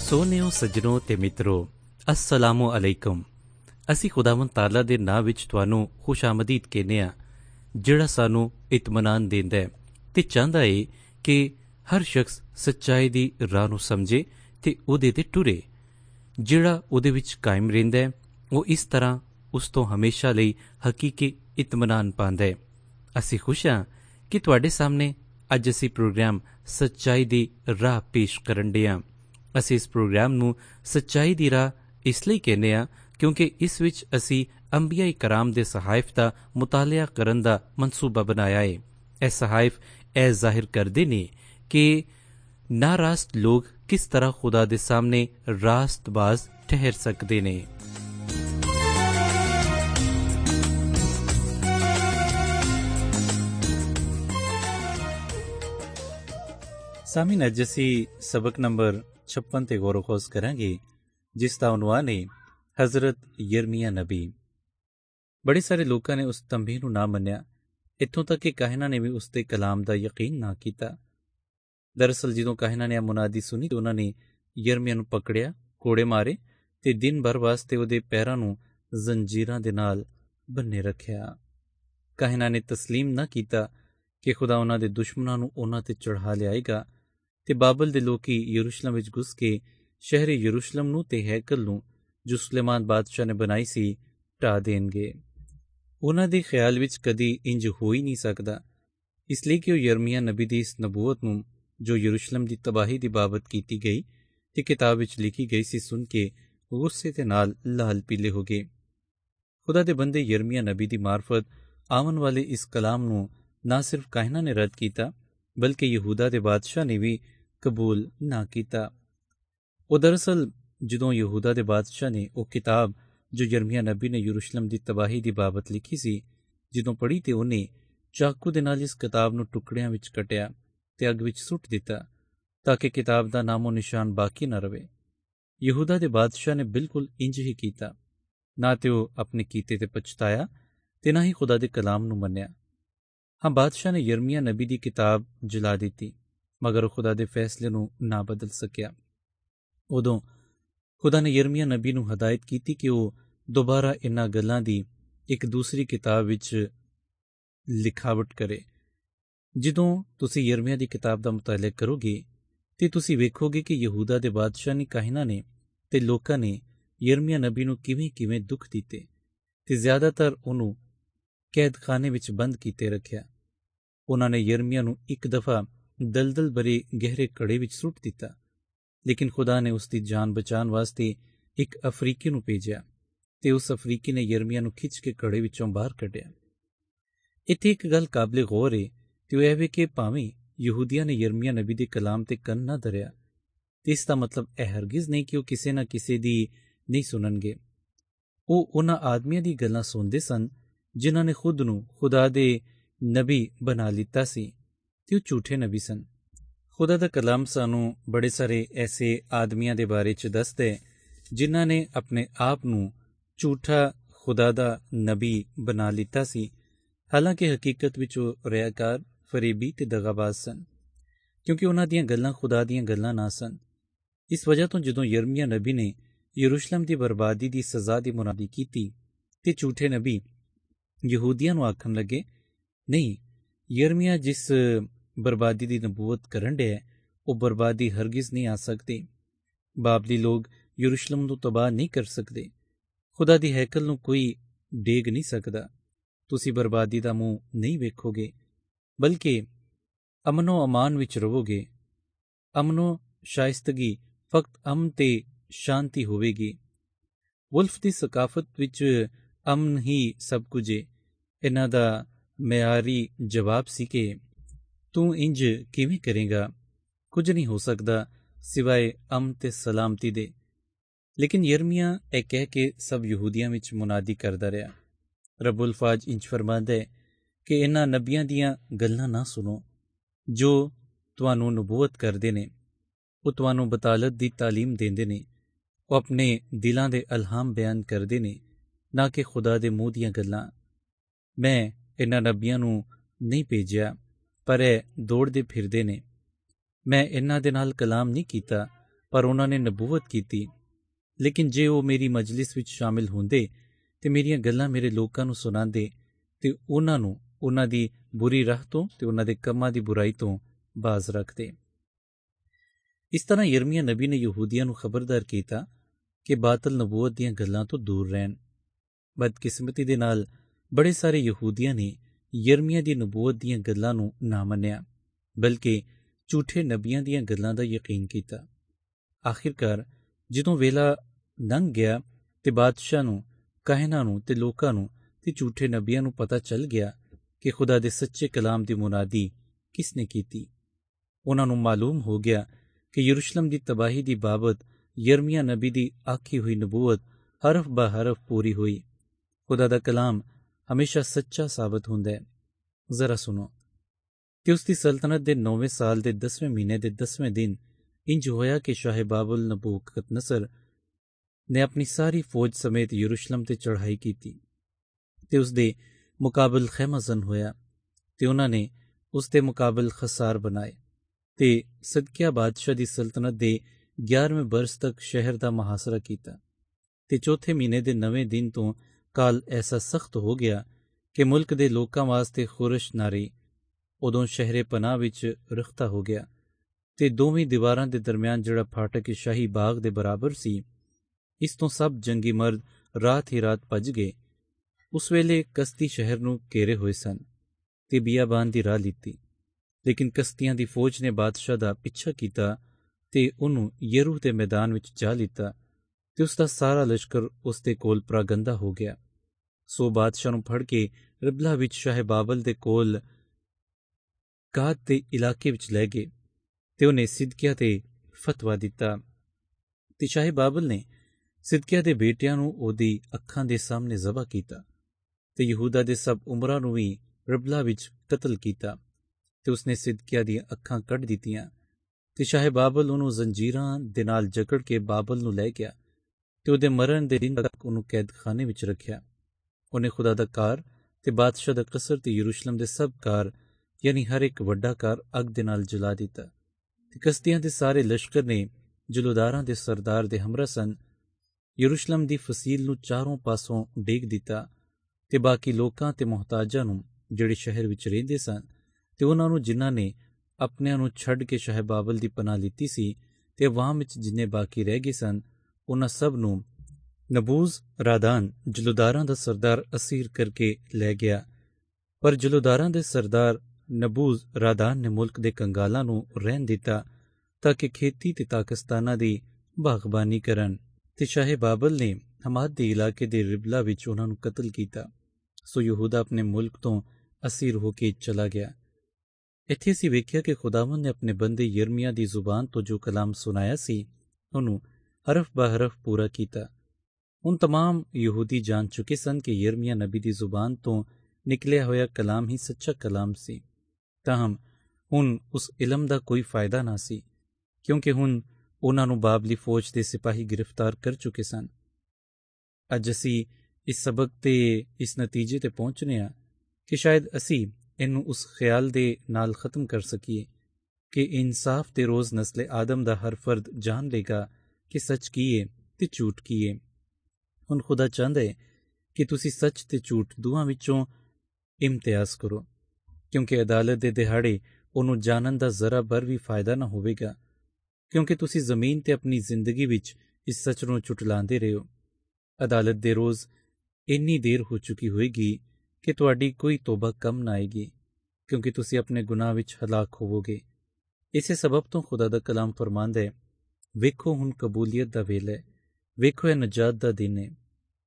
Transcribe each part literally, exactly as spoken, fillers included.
ਸੋਹਣਿਓ ਸੱਜਣੋ ਤੇ ਮਿੱਤਰੋ, अस्सलामु अलैकुम। ਅਸੀਂ ਖੁਦਾਵੰਦ ਤਾਲਾ ਦੇ ਨਾਂ ਵਿੱਚ ਤੁਹਾਨੂੰ ਖੁਸ਼ ਆਮਦੀਦ ਕਹਿੰਦੇ ਹਾਂ, ਜਿਹੜਾ ਸਾਨੂੰ ਇਤਮਾਨਾਨ ਦਿੰਦਾ ਹੈ ਅਤੇ ਚਾਹੁੰਦਾ ਏ ਕਿ ਹਰ ਸ਼ਖਸ ਸੱਚਾਈ ਦੀ ਰਾਹ ਨੂੰ ਸਮਝੇ ਅਤੇ ਉਹਦੇ 'ਤੇ ਟੁਰੇ। ਜਿਹੜਾ ਉਹਦੇ ਵਿੱਚ ਕਾਇਮ ਰਹਿੰਦਾ ਹੈ ਉਹ ਇਸ ਤਰ੍ਹਾਂ ਉਸ ਤੋਂ ਹਮੇਸ਼ਾ ਲਈ ਹਕੀਕੀ ਇਤਮਾਨਾਨ ਪਾਉਂਦਾ ਹੈ। ਅਸੀਂ ਖੁਸ਼ ਹਾਂ ਕਿ ਤੁਹਾਡੇ ਸਾਹਮਣੇ ਅੱਜ ਅਸੀਂ ਪ੍ਰੋਗਰਾਮ ਸੱਚਾਈ ਦੀ ਰਾਹ ਪੇਸ਼ ਕਰਨ ਡੇ ਹਾਂ। ਅਸੀਂ ਇਸ ਪ੍ਰੋਗਰਾਮ ਨੂੰ ਸੱਚਾਈ ਦੀ ਰਾਹ ਇਸ ਲਈ ਕਹਿੰਦੇ ਹਾਂ ਕਿਉਂਕਿ ਇਸ ਵਿੱਚ ਅਸੀਂ ਅੰਬੀਆ ਕਰਾਮ ਦੇ ਸਹਾਇਫ ਦਾ ਮੁਤਾਲਿਆ ਕਰਨ ਦਾ ਮਨਸੂਬਾ ਬਣਾਇਆ ਹੈ। ਇਹ ਸਹਾਇਫ ਇਹ ਜ਼ਾਹਿਰ ਕਰਦੇ ਨੇ ਕਿ ਨਾਰਾਸਤ ਲੋਕ ਕਿਸ ਤਰ੍ਹਾਂ ਖੁਦਾ ਦੇ ਸਾਹਮਣੇ ਰਾਸਤਬਾਜ਼ ਠਹਿਰ ਸਕਦੇ ਨੇ। ਸਾਮੀਨ, ਅੱਜ ਅਸੀਂ ਸਬਕ ਨੰਬਰ ਛੱਪਨ ਤੇ ਗੌਰ ਖੋਜ਼ ਕਰਾਂਗੇ, ਜਿਸ ਦਾ ਉਨਵਾਨ ਹੈ ਹਜ਼ਰਤ ਯਰਮੀਆ ਨਬੀ। ਬੜੇ ਸਾਰੇ ਲੋਕਾਂ ਨੇ ਉਸ ਤੰਬੀਹ ਨੂੰ ਨਾ ਮੰਨਿਆ, ਇੱਥੋਂ ਤੱਕ ਕਿ ਕਾਹਿਨਾਂ ਨੇ ਵੀ ਉਸ ਦੇ ਕਲਾਮ ਦਾ ਯਕੀਨ ਨਾ ਕੀਤਾ। ਦਰਅਸਲ ਜਦੋਂ ਕਾਹਿਨਾਂ ਨੇ ਇਹ ਮੁਨਾਦੀ ਸੁਣੀ ਤਾਂ ਉਹਨਾਂ ਨੇ ਯਰਮੀਆ ਨੂੰ ਪਕੜਿਆ, ਕੋੜੇ ਮਾਰੇ ਤੇ ਦਿਨ ਭਰ ਵਾਸਤੇ ਉਹਦੇ ਪੈਰਾਂ ਨੂੰ ਜ਼ੰਜੀਰਾਂ ਦੇ ਨਾਲ ਬੰਨੇ ਰੱਖਿਆ। ਕਾਹਿਨਾਂ ਨੇ ਤਸਲੀਮ ਨਾ ਕੀਤਾ ਕਿ ਖੁਦਾ ਉਹਨਾਂ ਦੇ ਦੁਸ਼ਮਣਾਂ ਨੂੰ ਉਹਨਾਂ ਤੇ ਚੜ੍ਹਾ ਲਿਆਏਗਾ ਤੇ ਬਾਬਲ ਦੇ ਲੋਕੀ ਯਰੂਸ਼ਲਮ ਵਿੱਚ ਘੁਸ ਕੇ ਸ਼ਹਿਰ ਯਰੂਸ਼ਲਮ ਨੂੰ ਤੇ ਹੈਕਲ ਨੂੰ ਜੋ ਸੁਲੇਮਾਨ ਬਾਦਸ਼ਾਹ ਨੇ ਬਣਾਈ ਸੀ ਢਾਹ ਦੇਣਗੇ। ਉਹਨਾਂ ਦੇ ਖਿਆਲ ਵਿੱਚ ਕਦੀ ਇੰਜ ਹੋ ਹੀ ਨਹੀਂ ਸਕਦਾ, ਇਸ ਲਈ ਕਿ ਉਹ ਯਰਮੀਆ ਨਬੀ ਦੀ ਇਸ ਨਬੂਵਤ ਨੂੰ ਜੋ ਯਰੂਸ਼ਲਮ ਦੀ ਤਬਾਹੀ ਦੀ ਬਾਬਤ ਕੀਤੀ ਗਈ ਤੇ ਕਿਤਾਬ ਵਿੱਚ ਲਿਖੀ ਗਈ ਸੀ ਸੁਣ ਕੇ ਗੁੱਸੇ ਦੇ ਨਾਲ ਲਾਲ ਪੀਲੇ ਹੋ ਗਏ। ਖੁਦਾ ਦੇ ਬੰਦੇ ਯਰਮੀਆ ਨਬੀ ਦੀ ਮਾਰਫਤ ਆਉਣ ਵਾਲੇ ਇਸ ਕਲਾਮ ਨੂੰ ਨਾ ਸਿਰਫ ਕਾਹਿਨਾਂ ਨੇ ਰੱਦ ਕੀਤਾ ਬਲਕਿ ਯਹੂਦਾ ਦੇ ਬਾਦਸ਼ਾਹ ਨੇ ਵੀ ਕਬੂਲ ਨਾ ਕੀਤਾ। ਉਹ ਦਰਅਸਲ ਜਦੋਂ ਯਹੂਦਾ ਦੇ ਬਾਦਸ਼ਾਹ ਨੇ ਉਹ ਕਿਤਾਬ ਜੋ ਯਰਮੀਆ ਨਬੀ ਨੇ ਯਰੂਸ਼ਲਮ ਦੀ ਤਬਾਹੀ ਦੀ ਬਾਬਤ ਲਿਖੀ ਸੀ ਜਦੋਂ ਪੜ੍ਹੀ ਤੇ ਉਹਨੇ ਚਾਕੂ ਦੇ ਨਾਲ ਇਸ ਕਿਤਾਬ ਨੂੰ ਟੁਕੜਿਆਂ ਵਿੱਚ ਕੱਟਿਆ ਤੇ ਅੱਗ ਵਿੱਚ ਸੁੱਟ ਦਿੱਤਾ ਤਾਂ ਕਿ ਕਿਤਾਬ ਦਾ ਨਾਮੋ ਨਿਸ਼ਾਨ ਬਾਕੀ ਨਾ ਰਵੇ। ਯਹੂਦਾ ਦੇ ਬਾਦਸ਼ਾਹ ਨੇ ਬਿਲਕੁਲ ਇੰਜ ਹੀ ਕੀਤਾ, ਨਾ ਤੇ ਉਹ ਆਪਣੇ ਕੀਤੇ ਤੇ ਪਛਤਾਇਆ ਤੇ ਨਾ ਹੀ ਖੁਦਾ ਦੇ ਕਲਾਮ ਨੂੰ ਮੰਨਿਆ। ਹਾਂ, ਬਾਦਸ਼ਾਹ ਨੇ ਯਰਮੀਆ ਨਬੀ ਦੀ ਕਿਤਾਬ ਜਲਾ ਦਿੱਤੀ, ਮਗਰ ਉਹ ਖੁਦਾ ਦੇ ਫੈਸਲੇ ਨੂੰ ਨਾ ਬਦਲ ਸਕਿਆ। ਉਦੋਂ ਖੁਦਾ ਨੇ ਯਰਮੀਆ ਨਬੀ ਨੂੰ ਹਦਾਇਤ ਕੀਤੀ ਕਿ ਉਹ ਦੁਬਾਰਾ ਇਹਨਾਂ ਗੱਲਾਂ ਦੀ ਇੱਕ ਦੂਸਰੀ ਕਿਤਾਬ ਵਿੱਚ ਲਿਖਾਵਟ ਕਰੇ। ਜਦੋਂ ਤੁਸੀਂ ਯਰਮੀਆ ਦੀ ਕਿਤਾਬ ਦਾ ਮੁਤਾਲਿਆ ਕਰੋਗੇ ਤੇ ਤੁਸੀਂ ਵੇਖੋਗੇ ਕਿ ਯਹੂਦਾ ਦੇ ਬਾਦਸ਼ਾਹ ਨੇ, ਕਾਹਿਨਾਂ ਨੇ ਤੇ ਲੋਕਾਂ ਨੇ ਯਰਮੀਆ ਨਬੀ ਨੂੰ ਕਿਵੇਂ ਕਿਵੇਂ ਦੁੱਖ ਦਿੱਤੇ ਤੇ ਜ਼ਿਆਦਾਤਰ ਉਹਨੂੰ ਕੈਦਖਾਨੇ ਵਿੱਚ ਬੰਦ ਕੀਤੇ ਰੱਖਿਆ। ਉਹਨਾਂ ਨੇ ਯਰਮੀਆ ਨੂੰ ਇੱਕ ਦਫਾ ਦਲਦਲ ਭਰੇ ਗਹਿਰੇ ਘੜੇ ਵਿੱਚ ਸੁੱਟ ਦਿੱਤਾ, ਲੇਕਿਨ ਖੁਦਾ ਨੇ ਉਸ ਦੀ ਜਾਨ ਬਚਾਉਣ ਵਾਸਤੇ ਇੱਕ ਅਫਰੀਕੀ ਨੂੰ ਭੇਜਿਆ ਤੇ ਉਸ ਅਫਰੀਕੀ ਨੇ ਯਰਮੀਆ ਨੂੰ ਖਿੱਚ ਕੇ ਘੜੇ ਵਿੱਚੋਂ ਬਾਹਰ ਕੱਢਿਆ। ਇੱਥੇ ਇੱਕ ਗੱਲ ਕਾਬਲੇ ਗੌਰ ਹੈ ਤੇ ਉਹ ਇਹ ਵੇ ਕਿ ਭਾਵੇਂ ਯਹੂਦੀਆਂ ਨੇ ਯਰਮੀਆ ਨਬੀ ਦੇ ਕਲਾਮ ਤੇ ਕੰਨ ਨਾ ਧਰਿਆ ਤੇ ਇਸ ਦਾ ਮਤਲਬ ਇਹ ਹਰਗਿਜ਼ ਨਹੀਂ ਕਿ ਉਹ ਕਿਸੇ ਨਾ ਕਿਸੇ ਦੀ ਨਹੀਂ ਸੁਣਨਗੇ। ਉਹ ਉਹਨਾਂ ਆਦਮੀਆਂ ਦੀ ਗੱਲਾਂ ਸੁਣਦੇ ਸਨ ਜਿਨ੍ਹਾਂ ਨੇ ਖੁਦ ਨੂੰ ਖੁਦਾ ਦੇ ਨਬੀ ਬਣਾ ਲਿੱਤਾ ਸੀ ਤੇ ਉਹ ਝੂਠੇ ਨਬੀ ਸਨ। ਖੁਦਾ ਦਾ ਕਲਾਮ ਸਾਨੂੰ ਬੜੇ ਸਾਰੇ ਐਸੇ ਆਦਮੀਆਂ ਦੇ ਬਾਰੇ 'ਚ ਦੱਸਦਾ ਹੈ ਜਿਨ੍ਹਾਂ ਨੇ ਆਪਣੇ ਆਪ ਨੂੰ ਝੂਠਾ ਖੁਦਾ ਦਾ ਨਬੀ ਬਣਾ ਲਿੱਤਾ ਸੀ, ਹਾਲਾਂਕਿ ਹਕੀਕਤ ਵਿੱਚ ਉਹ ਰਿਆਕਾਰ, ਫਰੇਬੀ ਤੇ ਦਗਾਬਾਜ਼ ਸਨ, ਕਿਉਂਕਿ ਉਹਨਾਂ ਦੀਆਂ ਗੱਲਾਂ ਖੁਦਾ ਦੀਆਂ ਗੱਲਾਂ ਨਾ ਸਨ। ਇਸ ਵਜ੍ਹਾ ਤੋਂ ਜਦੋਂ ਯਰਮੀਆ ਨਬੀ ਨੇ ਯਰੂਸ਼ਲਮ ਦੀ ਬਰਬਾਦੀ ਦੀ ਸਜ਼ਾ ਦੀ ਮੁਨਾਦੀ ਕੀਤੀ ਤੇ ਝੂਠੇ ਨਬੀ ਯਹੂਦੀਆਂ ਨੂੰ ਆਖਣ ਲੱਗੇ, ਨਹੀਂ, ਯਰਮੀਆ ਜਿਸ ਬਰਬਾਦੀ ਦੀ ਨਬੂਵਤ ਕਰਨ ਡਿਆ ਉਹ ਬਰਬਾਦੀ ਹਰਗਿਜ਼ ਨਹੀਂ ਆ ਸਕਦੀ। ਬਾਬਲੀ ਲੋਕ ਯਰੂਸ਼ਲਮ ਨੂੰ ਤਬਾਹ ਨਹੀਂ ਕਰ ਸਕਦੇ, ਖੁਦਾ ਦੀ ਹੈਕਲ ਨੂੰ ਕੋਈ ਡੇਗ ਨਹੀਂ ਸਕਦਾ। ਤੁਸੀਂ ਬਰਬਾਦੀ ਦਾ ਮੂੰਹ ਨਹੀਂ ਵੇਖੋਗੇ ਬਲਕਿ ਅਮਨੋ ਅਮਾਨ ਵਿੱਚ ਰਹੋਗੇ। ਅਮਨੋ ਸ਼ਾਇਸਤਗੀ, ਫਕਤ ਅਮਨ ਤੇ ਸ਼ਾਂਤੀ ਹੋਵੇਗੀ। ਵੁਲਫ ਦੀ ਸਕਾਫਤ ਵਿੱਚ ਅਮਨ ਹੀ ਸਭ ਕੁਝ ਏ। ਇਹਨਾਂ ਦਾ ਮਿਆਰੀ ਜਵਾਬ ਸੀ ਕਿ ਤੂੰ ਇੰਜ ਕਿਵੇਂ ਕਰੇਗਾ, ਕੁਝ ਨਹੀਂ ਹੋ ਸਕਦਾ ਸਿਵਾਏ ਅਮਨ ਤੇ ਸਲਾਮਤੀ ਦੇ। ਲੇਕਿਨ ਯਰਮੀਆ ਇਹ ਕਹਿ ਕੇ ਸਭ ਯਹੂਦੀਆਂ ਵਿੱਚ ਮੁਨਾਦੀ ਕਰਦਾ ਰਿਹਾ। ਰੱਬੁਲ ਫਾਜ ਇੰਜ ਫਰਮਾਂਦਾ ਹੈ ਕਿ ਇਹਨਾਂ ਨਬੀਆਂ ਦੀਆਂ ਗੱਲਾਂ ਨਾ ਸੁਣੋ ਜੋ ਤੁਹਾਨੂੰ ਨਬੂਵਤ ਕਰਦੇ ਨੇ। ਉਹ ਤੁਹਾਨੂੰ ਬਤਾਲਤ ਦੀ ਤਾਲੀਮ ਦਿੰਦੇ ਨੇ, ਉਹ ਆਪਣੇ ਦਿਲਾਂ ਦੇ ਅਲਹਾਮ ਬਿਆਨ ਕਰਦੇ ਨੇ, ਨਾ ਕਿ ਖੁਦਾ ਦੇ ਮੂੰਹ ਦੀਆਂ ਗੱਲਾਂ। ਮੈਂ ਇਹਨਾਂ ਨਬੀਆਂ ਨੂੰ ਨਹੀਂ ਭੇਜਿਆ ਪਰ ਇਹ ਦੌੜਦੇ ਫਿਰਦੇ ਨੇ। ਮੈਂ ਇਹਨਾਂ ਦੇ ਨਾਲ ਕਲਾਮ ਨਹੀਂ ਕੀਤਾ ਪਰ ਉਹਨਾਂ ਨੇ ਨਬੂਵਤ ਕੀਤੀ। ਲੇਕਿਨ ਜੇ ਉਹ ਮੇਰੀ ਮਜਲਿਸ ਵਿੱਚ ਸ਼ਾਮਿਲ ਹੁੰਦੇ ਤੇ ਮੇਰੀਆਂ ਗੱਲਾਂ ਮੇਰੇ ਲੋਕਾਂ ਨੂੰ ਸੁਣਾਉਂਦੇ ਤੇ ਉਹਨਾਂ ਨੂੰ ਉਹਨਾਂ ਦੀ ਬੁਰੀ ਰਾਹ ਤੋਂ ਤੇ ਉਹਨਾਂ ਦੇ ਕੰਮਾਂ ਦੀ ਬੁਰਾਈ ਤੋਂ ਬਾਜ਼ ਰੱਖਦੇ। ਇਸ ਤਰ੍ਹਾਂ ਯਰਮੀਆ ਨਬੀ ਨੇ ਯਹੂਦੀਆਂ ਨੂੰ ਖਬਰਦਾਰ ਕੀਤਾ ਕਿ ਬਾਤਲ ਨਬੂਵਤ ਦੀਆਂ ਗੱਲਾਂ ਤੋਂ ਦੂਰ ਰਹਿਣ। ਬਦਕਿਸਮਤੀ ਦੇ ਨਾਲ ਬੜੇ ਸਾਰੇ ਯਹੂਦੀਆਂ ਨੇ ਯਰਮੀਆ ਦੀ ਨਬੂਵਤ ਦੀਆਂ ਗੱਲਾਂ ਨੂੰ ਨਾ ਮੰਨਿਆ, ਬਲਕਿ ਝੂਠੇ ਨਬੀਆਂ ਦੀਆਂ ਗੱਲਾਂ ਦਾ ਯਕੀਨ ਕੀਤਾ। ਆਖਿਰਕਾਰ ਜਦੋਂ ਵੇਲਾ ਲੰਘ ਗਿਆ ਤੇ ਬਾਦਸ਼ਾਹ ਨੂੰ, ਕਾਹਿਨਾਂ ਨੂੰ ਤੇ ਲੋਕਾਂ ਨੂੰ ਤੇ ਝੂਠੇ ਨਬੀਆਂ ਨੂੰ ਪਤਾ ਚੱਲ ਗਿਆ ਕਿ ਖੁਦਾ ਦੇ ਸੱਚੇ ਕਲਾਮ ਦੀ ਮੁਨਾਦੀ ਕਿਸ ਨੇ ਕੀਤੀ। ਉਹਨਾਂ ਨੂੰ ਮਾਲੂਮ ਹੋ ਗਿਆ ਕਿ ਯਰੂਸ਼ਲਮ ਦੀ ਤਬਾਹੀ ਦੀ ਬਾਬਤ ਯਰਮੀਆ ਨਬੀ ਦੀ ਆਖੀ ਹੋਈ ਨਬੂਵਤ ਹਰਫ ਬਾ ਹਰਫ ਪੂਰੀ ਹੋਈ। ਖੁਦਾ ਦਾ ਕਲਾਮ ਹਮੇਸ਼ਾ ਸੱਚਾ ਸਾਬਤ ਹੁੰਦਾ ਹੈ। ਜ਼ਰਾ ਸੁਣੋ। ਤੇ ਉਸ ਦੀ ਸਲਤਨਤ ਦੇ ਨੌਵੇਂ ਸਾਲ ਦੇ ਦਸਵੇਂ ਮਹੀਨੇ ਦੇ ਦਸਵੇਂ ਦਿਨ ਇੰਜ ਹੋਇਆ ਕਿ ਸ਼ਾਹ ਬਾਬੁਲ ਨਬੂਕਤ ਨਸਰ ਨੇ ਆਪਣੀ ਸਾਰੀ ਫੌਜ ਸਮੇਤ ਯਰੂਸ਼ਲਮ ਤੇ ਚੜ੍ਹਾਈ ਕੀਤੀ ਤੇ ਉਸ ਦੇ ਮੁਕਾਬਲ ਖੈਮਾਜ਼ਨ ਹੋਇਆ ਤੇ ਉਹਨਾਂ ਨੇ ਉਸ ਦੇ ਮੁਕਾਬਲ ਖਸਾਰ ਬਣਾਏ ਤੇ ਸਦਕਿਆ ਬਾਦਸ਼ਾਹ ਦੀ ਸਲਤਨਤ ਦੇ ਗਿਆਰਵੇਂ ਬਰਸ ਤੱਕ ਸ਼ਹਿਰ ਦਾ ਮੁਹਾਸਰਾ ਕੀਤਾ। ਤੇ ਚੌਥੇ ਮਹੀਨੇ ਦੇ ਨਵੇਂ ਦਿਨ ਤੋਂ ਕਾਲ ਐਸਾ ਸਖਤ ਹੋ ਗਿਆ ਕਿ ਮੁਲਕ ਦੇ ਲੋਕਾਂ ਵਾਸਤੇ ਖੁਰਸ਼ ਨਾ ਰਹੀ। ਉਦੋਂ ਸ਼ਹਿਰੇ ਪਨਾਹ ਵਿੱਚ ਰਖਤਾ ਹੋ ਗਿਆ ਤੇ ਦੋਵੇਂ ਦੀਵਾਰਾਂ ਦੇ ਦਰਮਿਆਨ ਜਿਹੜਾ ਫਾਟਕ ਸ਼ਾਹੀ ਬਾਗ ਦੇ ਬਰਾਬਰ ਸੀ, ਇਸ ਤੋਂ ਸਭ ਜੰਗੀ ਮਰਦ ਰਾਤ ਹੀ ਰਾਤ ਭੱਜ ਗਏ। ਉਸ ਵੇਲੇ ਕਸਤੀ ਸ਼ਹਿਰ ਨੂੰ ਘੇਰੇ ਹੋਏ ਸਨ ਤੇ ਬਿਆਬਾਨ ਦੀ ਰਾਹ ਲਿੱਤੀ, ਲੇਕਿਨ ਕਸਤੀਆਂ ਦੀ ਫੌਜ ਨੇ ਬਾਦਸ਼ਾਹ ਦਾ ਪਿੱਛਾ ਕੀਤਾ ਤੇ ਉਹਨੂੰ ਯਰੂ ਦੇ ਮੈਦਾਨ ਵਿੱਚ ਜਾ ਲਿੱਤਾ ਤੇ ਉਸ ਦਾ ਸਾਰਾ ਲਸ਼ਕਰ ਉਸ ਦੇ ਕੋਲ ਪ੍ਰਾਗੰਦਾ ਹੋ ਗਿਆ। ਸੋ ਬਾਦਸ਼ਾਹ ਨੂੰ ਫੜ ਕੇ ਰਿਬਲਾ ਵਿੱਚ ਸ਼ਾਹ ਬਾਬਲ ਦੇ ਕੋਲ ਕਾਦ ਦੇ ਇਲਾਕੇ ਵਿੱਚ ਲੈ ਗਏ ਤੇ ਉਹਨੇ ਸਿਦਕਿਆ ਤੇ ਫਤਵਾ ਦਿੱਤਾ ਤੇ ਸ਼ਾਹ ਬਾਬਲ ਨੇ ਸਿਦਕਿਆ ਦੇ ਬੇਟਿਆਂ ਨੂੰ ਉਹਦੀ ਅੱਖਾਂ ਦੇ ਸਾਹਮਣੇ ਜ਼ਬਾ ਕੀਤਾ ਤੇ ਯਹੂਦਾ ਦੇ ਸਭ ਉਮਰਾਂ ਨੂੰ ਵੀ ਰਿਬਲਾ ਵਿੱਚ ਕਤਲ ਕੀਤਾ ਤੇ ਉਸਨੇ ਸਿਦਕਿਆ ਦੀਆਂ ਅੱਖਾਂ ਕੱਢ ਦਿੱਤੀਆਂ ਤੇ ਸ਼ਾਹ ਬਾਬਲ ਉਹਨੂੰ ਜ਼ੰਜੀਰਾਂ ਦੇ ਨਾਲ ਜਕੜ ਕੇ ਬਾਬਲ ਨੂੰ ਲੈ ਗਿਆ ਤੇ ਉਹਦੇ ਮਰਨ ਦੇ ਦਿਨ ਤੱਕ ਉਹਨੂੰ ਕੈਦਖਾਨੇ ਵਿੱਚ ਰੱਖਿਆ। ਉਹਨੇ ਖੁਦਾ ਦਾ ਕਾਰ ਤੇ ਬਾਦਸ਼ਾਹ ਦਾ ਕਸਰ ਤੇ ਯਰੂਸ਼ਲਮ ਦੇ ਸਭ ਕਾਰ ਯਾਨੀ ਹਰ ਇੱਕ ਵੱਡਾ ਕਾਰ ਅੱਗ ਦੇ ਨਾਲ ਜਲਾ ਦਿੱਤਾ ਤੇ ਕਸਤੀਆਂ ਦੇ ਸਾਰੇ ਲਸ਼ਕਰ ਨੇ ਜਲੋਦਾਰਾਂ ਦੇ ਸਰਦਾਰ ਦੇ ਹਮਰਾ ਸਨ ਯਰੂਸ਼ਲਮ ਦੀ ਫਸੀਲ ਨੂੰ ਚਾਰੋਂ ਪਾਸੋਂ ਡੇਗ ਦਿੱਤਾ ਤੇ ਬਾਕੀ ਲੋਕਾਂ ਤੇ ਮੁਹਤਾਜਾਂ ਨੂੰ ਜਿਹੜੇ ਸ਼ਹਿਰ ਵਿੱਚ ਰਹਿੰਦੇ ਸਨ ਤੇ ਉਹਨਾਂ ਨੂੰ ਜਿਨ੍ਹਾਂ ਨੇ ਆਪਣਿਆਂ ਨੂੰ ਛੱਡ ਕੇ ਸ਼ਾਹ ਬਾਬਲ ਦੀ ਪਨਾਹ ਲਿੱਤੀ ਸੀ ਤੇ ਅਵਾਮ ਵਿੱਚ ਜਿੰਨੇ ਬਾਕੀ ਰਹਿ ਗਏ ਸਨ, ਉਹਨਾਂ ਸਭ ਨੂੰ ਨਬੂਜ਼ ਰਾਦਾਨ ਜਲੋਦਾਰਾਂ ਦਾ ਸਰਦਾਰ ਅਸੀਰ ਕਰਕੇ ਲੈ ਗਿਆ। ਪਰ ਜਲੋਦਾਰਾਂ ਦੇ ਸਰਦਾਰ ਨਬੂਜ਼ ਰਾਦਾਨ ਨੇ ਮੁਲਕ ਦੇ ਕੰਗਾਲਾਂ ਨੂੰ ਰਹਿਣ ਦਿੱਤਾ ਤਾਂ ਕਿ ਖੇਤੀ ਤੇ ਤਾਕਿਸਤਾਨਾਂ ਦੀ ਬਾਗਬਾਨੀ ਕਰਨ ਤੇ ਸ਼ਾਹ ਬਾਬਲ ਨੇ ਹਮਾਦ ਦੇ ਇਲਾਕੇ ਦੇ ਰਿਬਲਾ ਵਿੱਚ ਉਹਨਾਂ ਨੂੰ ਕਤਲ ਕੀਤਾ। ਸੋ ਯਹੂਦਾ ਆਪਣੇ ਮੁਲਕ ਤੋਂ ਅਸੀਰ ਹੋ ਕੇ ਚਲਾ ਗਿਆ। ਇੱਥੇ ਅਸੀਂ ਵੇਖਿਆ ਕਿ ਖੁਦਾਵੰਦ ਨੇ ਆਪਣੇ ਬੰਦੇ ਯਰਮੀਆ ਦੀ ਜ਼ੁਬਾਨ ਤੋਂ ਜੋ ਕਲਾਮ ਸੁਣਾਇਆ ਸੀ ਉਹਨੂੰ ਹਰਫ ਬਾ ਹਰਫ ਪੂਰਾ ਕੀਤਾ। ਹੁਣ ਤਮਾਮ ਯਹੂਦੀ ਜਾਣ ਚੁੱਕੇ ਸਨ ਕਿ ਯਰਮੀਆ ਨਬੀ ਦੀ ਜ਼ੁਬਾਨ ਤੋਂ ਨਿਕਲਿਆ ਹੋਇਆ ਕਲਾਮ ਹੀ ਸੱਚਾ ਕਲਾਮ ਸੀ। ਤਾਹਮ ਹੁਣ ਉਸ ਇਲਮ ਦਾ ਕੋਈ ਫਾਇਦਾ ਨਾ ਸੀ, ਕਿਉਂਕਿ ਹੁਣ ਉਹਨਾਂ ਨੂੰ ਬਾਬਲੀ ਫੌਜ ਦੇ ਸਿਪਾਹੀ ਗ੍ਰਿਫਤਾਰ ਕਰ ਚੁੱਕੇ ਸਨ। ਅੱਜ ਅਸੀਂ ਇਸ ਸਬਕ ਤੇ ਇਸ ਨਤੀਜੇ ਤੇ ਪਹੁੰਚਨੇ ਹਾਂ ਕਿ ਸ਼ਾਇਦ ਅਸੀਂ ਇਹਨੂੰ ਉਸ ਖਿਆਲ ਦੇ ਨਾਲ ਖ਼ਤਮ ਕਰ ਸਕੀਏ ਕਿ ਇਨਸਾਫ ਦੇ ਰੋਜ਼ ਨਸਲ ਆਦਮ ਦਾ ਹਰ ਫਰਦ ਜਾਣ ਲੇਗਾ ਕਿ ਸੱਚ ਕੀ ਹੈ ਤੇ ਝੂਠ ਕੀ ਹੈ। ਹੁਣ ਖੁਦਾ ਚਾਹੁੰਦਾ ਹੈ ਕਿ ਤੁਸੀਂ ਸੱਚ ਤੇ ਝੂਠ ਦੋਵਾਂ ਵਿੱਚੋਂ ਇਮਤਿਆਜ਼ ਕਰੋ, ਕਿਉਂਕਿ ਅਦਾਲਤ ਦੇ ਦਿਹਾੜੇ ਉਹਨੂੰ ਜਾਣਨ ਦਾ ਜ਼ਰਾ ਬਰ ਵੀ ਫਾਇਦਾ ਨਾ ਹੋਵੇਗਾ, ਕਿਉਂਕਿ ਤੁਸੀਂ ਜ਼ਮੀਨ ਤੇ ਆਪਣੀ ਜ਼ਿੰਦਗੀ ਵਿੱਚ ਇਸ ਸੱਚ ਨੂੰ ਝੁਟਲਾਉਂਦੇ ਰਹੇ ਹੋ। ਅਦਾਲਤ ਦੇ ਰੋਜ਼ ਇੰਨੀ ਦੇਰ ਹੋ ਚੁੱਕੀ ਹੋਏਗੀ ਕਿ ਤੁਹਾਡੀ ਕੋਈ ਤੋਬਾ ਕੰਮ ਨਾ ਆਏਗੀ, ਕਿਉਂਕਿ ਤੁਸੀਂ ਆਪਣੇ ਗੁਨਾਹ ਵਿੱਚ ਹਲਾਕ ਹੋਵੋਗੇ। ਇਸੇ ਸਬਬ ਤੋਂ ਖੁਦਾ ਦਾ ਕਲਾਮ ਫਰਮਾਂਦਾ ਹੈ, ਵੇਖੋ ਹੁਣ ਕਬੂਲੀਅਤ ਦਾ ਵੇਲਾ ਹੈ, ਵੇਖੋ ਇਹ ਨਜਾਤ ਦਾ ਦਿਨ ਹੈ।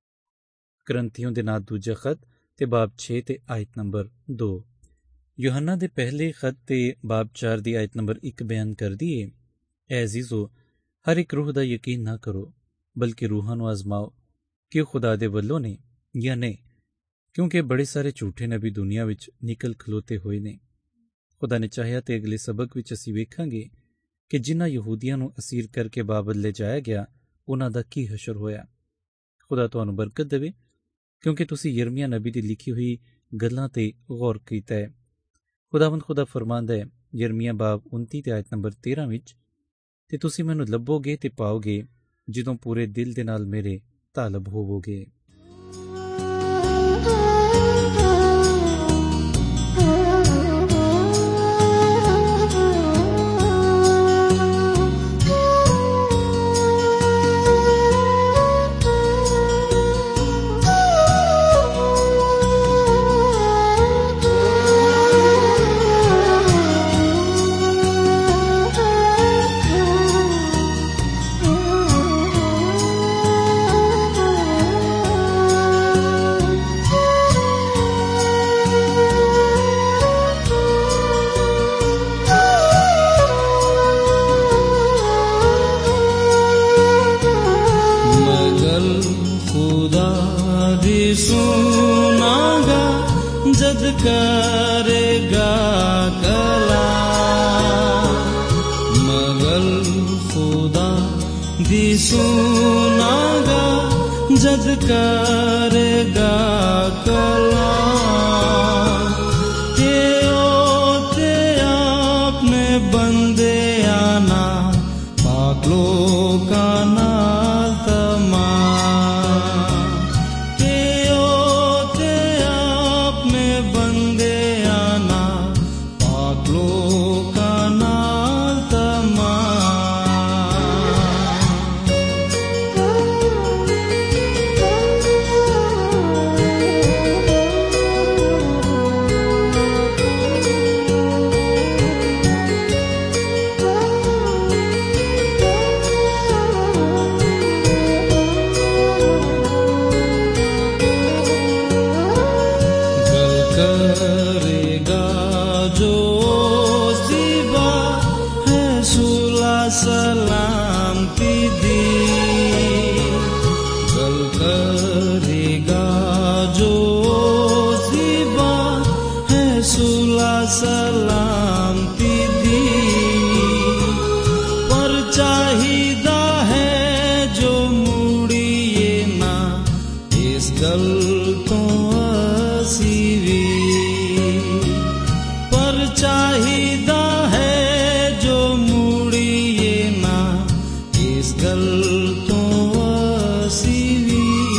ਕਰੰਥੀਓਂ ਦੇ ਨਾਂ ਦੂਜਾ ਖਤ ਤੇ ਬਾਬ ਛੇ ਤੇ ਆਇਤ ਨੰਬਰ ਦੋ। ਯੋਹੰਨਾ ਦੇ ਪਹਿਲੇ ਖਤ ਤੇ ਬਾਬ ਚਾਰ ਦੀ ਆਇਤ ਨੰਬਰ ਇੱਕ ਬਿਆਨ ਕਰਦੀ ਹੈ, ਐ ਅਜ਼ੀਜ਼ੋ, ਹਰ ਇੱਕ ਰੂਹ ਦਾ ਯਕੀਨ ਨਾ ਕਰੋ, ਬਲਕਿ ਰੂਹਾਂ ਨੂੰ ਆਜ਼ਮਾਓ ਕਿ ਉਹ ਖੁਦਾ ਦੇ ਵੱਲੋਂ ਨੇ ਜਾਂ ਨਹੀਂ, ਕਿਉਂਕਿ ਬੜੇ ਸਾਰੇ ਝੂਠੇ ਨਬੀ ਦੁਨੀਆ ਵਿੱਚ ਨਿਕਲ ਖਲੋਤੇ ਹੋਏ ਨੇ। ਖੁਦਾ ਨੇ ਚਾਹਿਆ ਤੇ ਅਗਲੇ ਸਬਕ ਵਿੱਚ ਅਸੀਂ ਵੇਖਾਂਗੇ ਕਿ ਜਿਨ੍ਹਾਂ ਯਹੂਦੀਆਂ ਨੂੰ ਅਸੀਰ ਕਰਕੇ ਬਾਬਲ ਲੈ ਜਾਇਆ ਗਿਆ ਉਹਨਾਂ ਦਾ ਕੀ ਹਸ਼ਰ ਹੋਇਆ। ਖੁਦਾ ਤੁਹਾਨੂੰ ਬਰਕਤ ਦੇਵੇ, ਕਿਉਂਕਿ ਤੁਸੀਂ ਯਰਮੀਆ ਨਬੀ ਦੀ ਲਿਖੀ ਹੋਈ ਗੱਲਾਂ ਤੇ ਗੌਰ ਕੀਤਾ ਹੈ। ਖੁਦਾਵੰਦ ਖੁਦਾ ਫਰਮਾਂਦਾ ਹੈ ਯਰਮੀਆ ਬਾਬ ਉਨਤੀ ਤੇ ਆਇਤ ਨੰਬਰ ਤੇਰਾਂ ਵਿੱਚ, ਤੇ ਤੁਸੀਂ ਮੈਨੂੰ ਲੱਭੋਗੇ ਤੇ ਪਾਓਗੇ ਜਦੋਂ ਪੂਰੇ ਦਿਲ ਦੇ ਨਾਲ ਮੇਰੇ ਤਾਲਬ ਹੋਵੋਗੇ। जद करेगा कला मगर खुदा दी सुनागा जद करेगा कला ते ओते आपने बंदे आना पागलो का ना तमा सलामती दी पर चाहिदा है जो मुड़िए ना इस गल तो असीवी पर चाहिदा है जो मुड़िए ना इस गल तो असीवी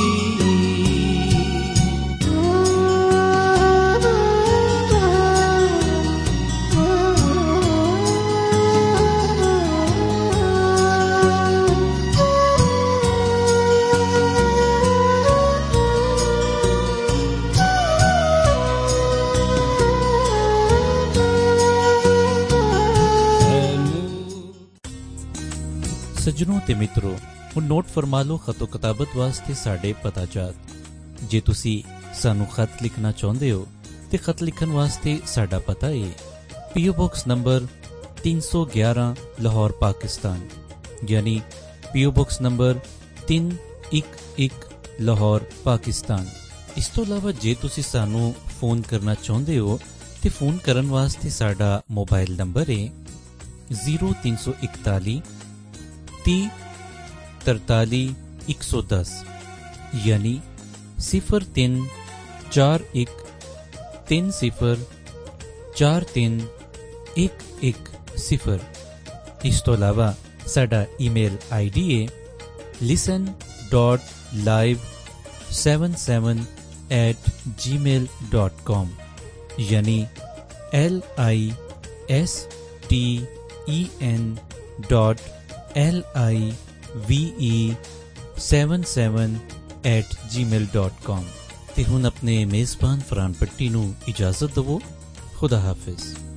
सज्जनों ते मित्रों हुण नोट फरमा लो खतो किताबत वास्ते साडे पता जात। जे तुसी सानू खत लिखना चाहुंदे हो ते खत लिखण वास्ते साडा पता है पीओ बॉक्स नंबर तीन सौ ग्यारह लाहौर पाकिस्तान, यानी पीओ बॉक्स नंबर तीन एक एक लाहौर पाकिस्तान। इस तो इलावा जे तुसी सानू फोन करना चाहुंदे हो ते फोन करन वास्ते साडा मोबाइल नंबर है जीरो तीन सौ इकताली ती तरताली एक सौ दस, यानी सिफर तीन चार एक तीन सिफर चार तीन एक एक सिफर। इस तो अलावा साडा ईमेल आई डी है listen dot live seven seven at Gmail dot com, यानी L I S T E N dot L I V E seven seven at Gmail dot com. ते हुण अपने मेजबान फरहान पट्टी नू इजाजत दवो। खुदा हाफिज।